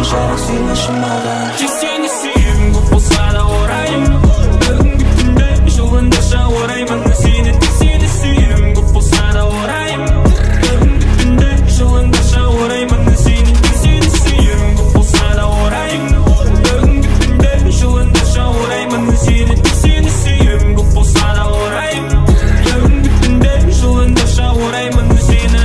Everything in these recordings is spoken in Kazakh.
жарық сыйлашы маған. Тек сені сүйем, көп болса да орайым. Бүгінгі түнде жолындаша ораймын. Сені тек сені сүйем, көп болса да орайым. Бүгінгі түнде жолындаша ораймын. Сені тек сені сүйем, көп болса да орайым. Бүгінгі түнде жолындаша ораймын. Сені тек сені сүйем, көп болса да орайым. Бүгінгі түнде жолындаша ораймын сені.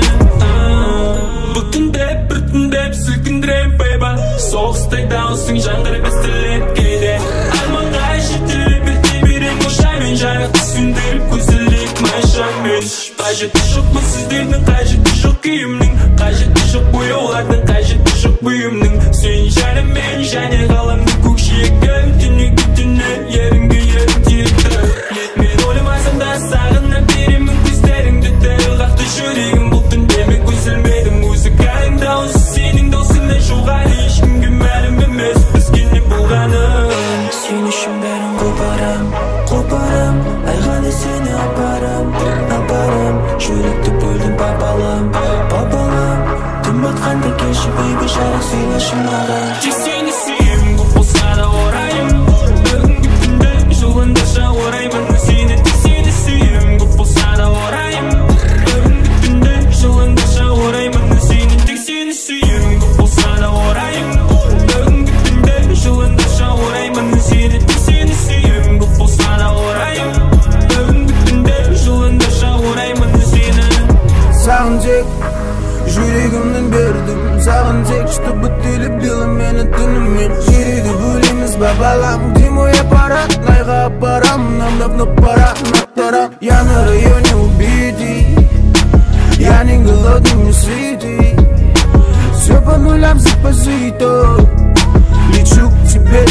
Бүтіндеп сілкіндірем бейба. Соғыстай даусың жаңғырып естілет кейде. Арманға жетіліп ерте берем қошаймен. Жарықты сөндіріп көзілік майшамен. Қажеті жоқ бұл сіздердің, қажеті жоқ күйімнің. Қажеті жоқ бояулардың, қажеті жоқ бұйымның. Сен жанымен және ғаламның көкшиегім. Түнеге түні ерінгі ерін тиіпті. Мен ойламасам да сағына беремін көздеріңді. Дәл қақты жүрегім бұл түнде мен көзілмедім. Музыканың дауысы сенің даусыңнан жоғары. Ешкімге мәлім емес бізге не болғаным. Сен үшін бәрін қопарам, айғаны сені апарам. Жүректі бөлдің папалам. Түн батқанда келші бейбі жарық сыйлашы маған. Тек сені сүйем, көп болса да орайым. Бүгінгі түнде жолындаша ораймын. Сені тек сені сүйем, көп болса да орайым. Бүгінгі түнде жолындаша ораймын. Сені тек сені сүйем, көп болса да орайым. Бүгінгі түнде жолындаша ораймын. Сені тек сені сүйем, көп болса да орайым. Бүгінгі түнде жолындаша ораймын сені. Сағын тек жүрегімнен бердім. Сағын тек что бітеліп белім мені түнімен. Жүрегі бөлеміз бабалам. Димой аппарат, найға апарам. Нам пора, я на районе убитый. Я не голодный, не сытый. Все по нулям запозито. Лечу к тебе.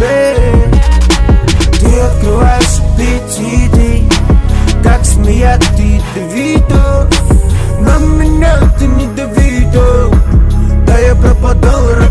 Ты открываешь аппетиты. Как смеят ты ядовито. На меня ты не давито. Да я пропадал